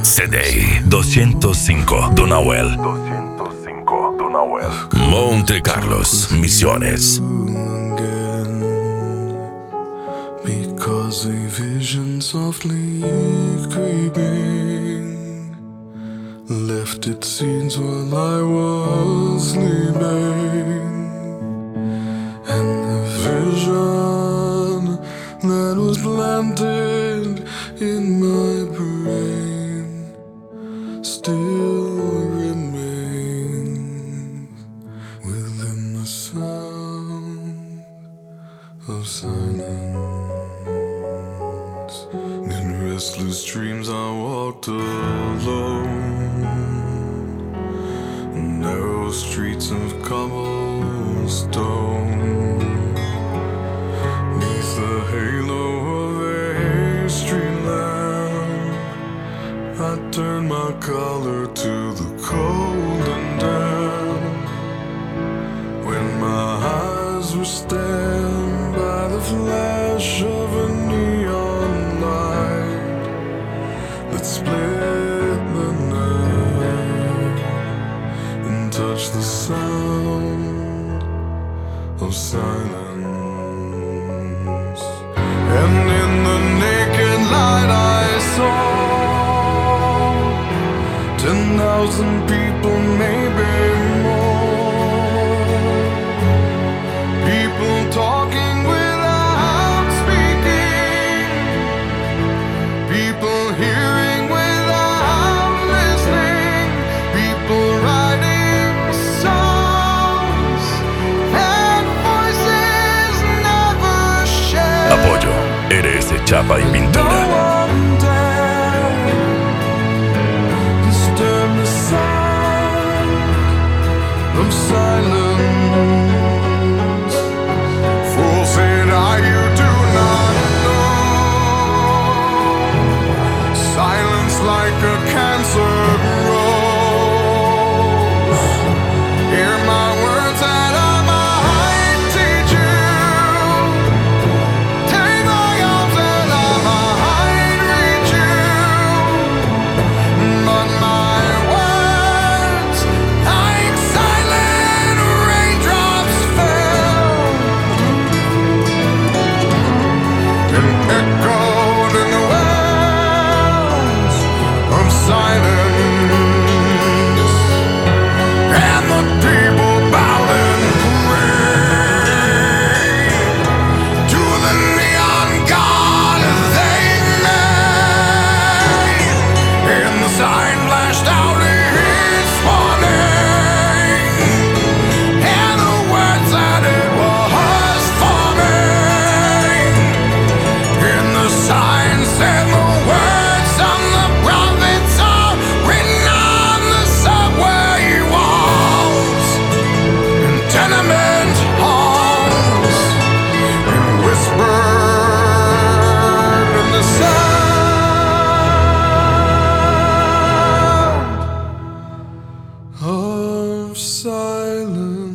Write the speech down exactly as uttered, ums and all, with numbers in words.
C D doscientos cinco Donauel, doscientos cinco Donauel. Monte Carlos, Misiones. Because a vision softly creeping left its seeds while I was sleeping, and the vision that was planted in my brain still remains within the sound of silence. In restless dreams I walked alone, narrow streets of cobblestone, neath the halo of a street lamp. I turned my collar to the cold and damp, when my eyes were stabbed by the flash of a neon light that split the night and touched the sound of silence. And in the naked light I saw ten thousand people, maybe more, people talking without speaking, people hearing without listening, people writing songs that voices never share. Apoyo, eres de chapa y pintura. No one dared disturb the sound of silence. Fool, said I, you do not know. Silence like a cancer grows. Hear my words that I might teach you. Take my arms that I might reach you. But my words, like silent raindrops, fell and echoed in the wells of silence. And the people bowed and prayed to the neon god they made. And the sign flashed out its warning, and the words that it was forming. And the sign said the words of the prophets are written on the subway walls, in tenement halls, and whispered in the sound of silence.